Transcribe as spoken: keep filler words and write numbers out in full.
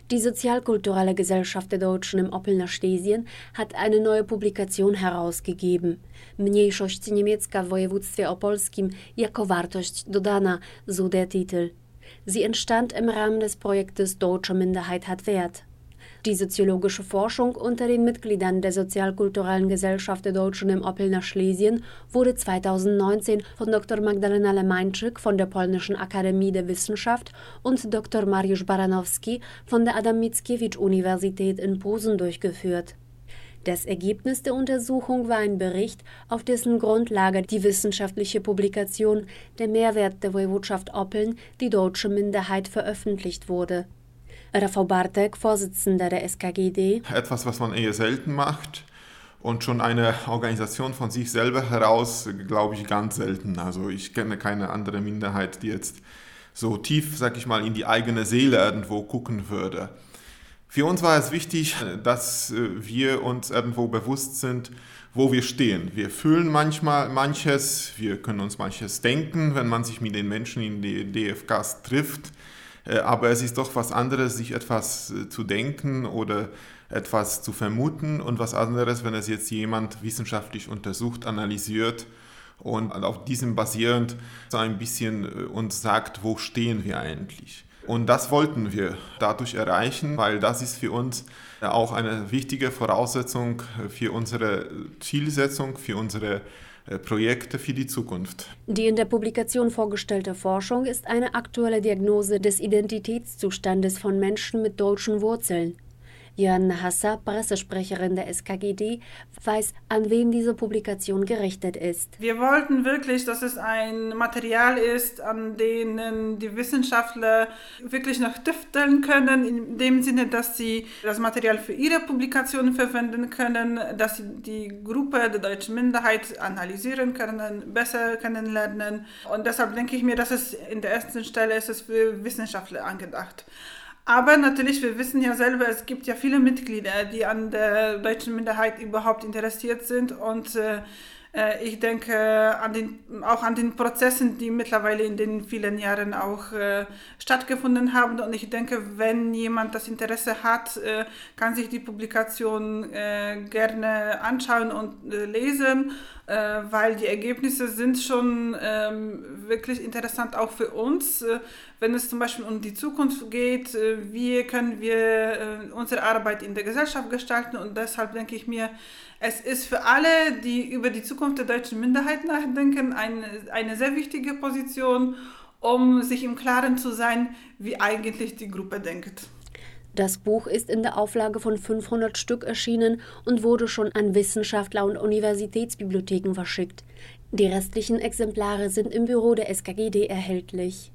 Die Sozialkulturelle Gesellschaft der Deutschen im Opelner Schlesien hat eine neue Publikation herausgegeben. Mniejszość niemiecka w województwie opolskim jako wartość dodana, so der Titel. Sie entstand im Rahmen des Projektes Deutsche Minderheit hat Wert. Die soziologische Forschung unter den Mitgliedern der Sozialkulturellen Gesellschaft der Deutschen im Opelner Schlesien wurde zweitausendneunzehn von Doktor Magdalena Lemańczyk von der Polnischen Akademie der Wissenschaft und Doktor Mariusz Baranowski von der Adam Mickiewicz-Universität in Posen durchgeführt. Das Ergebnis der Untersuchung war ein Bericht, auf dessen Grundlage die wissenschaftliche Publikation Der Mehrwert der Woiwodschaft Oppeln, die deutsche Minderheit, veröffentlicht wurde. Rafał Bartek, Vorsitzender der S K G D. Etwas, was man eher selten macht und schon eine Organisation von sich selber heraus, glaube ich, ganz selten. Also ich kenne keine andere Minderheit, die jetzt so tief, sag ich mal, in die eigene Seele irgendwo gucken würde. Für uns war es wichtig, dass wir uns irgendwo bewusst sind, wo wir stehen. Wir fühlen manchmal manches, wir können uns manches denken, wenn man sich mit den Menschen in den D F Ks trifft. Aber es ist doch was anderes, sich etwas zu denken oder etwas zu vermuten und was anderes, wenn es jetzt jemand wissenschaftlich untersucht, analysiert und auf diesem basierend so ein bisschen uns sagt, wo stehen wir eigentlich. Und das wollten wir dadurch erreichen, weil das ist für uns auch eine wichtige Voraussetzung für unsere Zielsetzung, für unsere Projekte für die Zukunft. Die in der Publikation vorgestellte Forschung ist eine aktuelle Diagnose des Identitätszustandes von Menschen mit deutschen Wurzeln. Johanna Hasser, Pressesprecherin der S K G D, weiß, an wen diese Publikation gerichtet ist. Wir wollten wirklich, dass es ein Material ist, an dem die Wissenschaftler wirklich noch tüfteln können, in dem Sinne, dass sie das Material für ihre Publikationen verwenden können, dass sie die Gruppe der deutschen Minderheit analysieren können, besser kennenlernen. Und deshalb denke ich mir, dass es in der ersten Stelle ist es für Wissenschaftler angedacht. Aber natürlich, wir wissen ja selber, es gibt ja viele Mitglieder, die an der deutschen Minderheit überhaupt interessiert sind und äh, ich denke an den, auch an den Prozessen, die mittlerweile in den vielen Jahren auch äh, stattgefunden haben. Und ich denke, wenn jemand das Interesse hat, äh, kann sich die Publikation äh, gerne anschauen und äh, lesen, äh, weil die Ergebnisse sind schon ähm, wirklich interessant auch für uns. Äh, wenn es zum Beispiel um die Zukunft geht, äh, wie können wir äh, unsere Arbeit in der Gesellschaft gestalten. Und deshalb denke ich mir, es ist für alle, die über die Zukunft der deutschen Minderheit nachdenken, eine, eine sehr wichtige Position, um sich im Klaren zu sein, wie eigentlich die Gruppe denkt. Das Buch ist in der Auflage von fünfhundert Stück erschienen und wurde schon an Wissenschaftler und Universitätsbibliotheken verschickt. Die restlichen Exemplare sind im Büro der S K G D erhältlich.